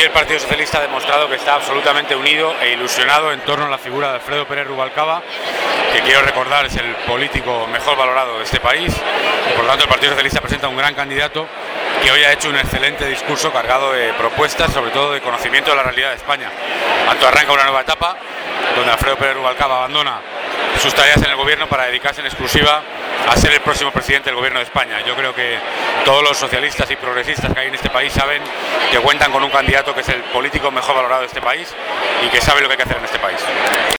el Partido Socialista ha demostrado que está absolutamente unido e ilusionado en torno a la figura de Alfredo Pérez Rubalcaba, que quiero recordar es el político mejor valorado de este país. Por lo tanto, el Partido Socialista presenta un gran candidato que hoy ha hecho un excelente discurso cargado de propuestas, sobre todo de conocimiento de la realidad de España. Tanto arranca una nueva etapa donde Alfredo Pérez Rubalcaba abandona sus tareas en el gobierno para dedicarse en exclusiva a ser el próximo presidente del gobierno de España. Yo creo que todos los socialistas y progresistas que hay en este país saben que cuentan con un candidato que es el político mejor valorado de este país y que sabe lo que hay que hacer en este país.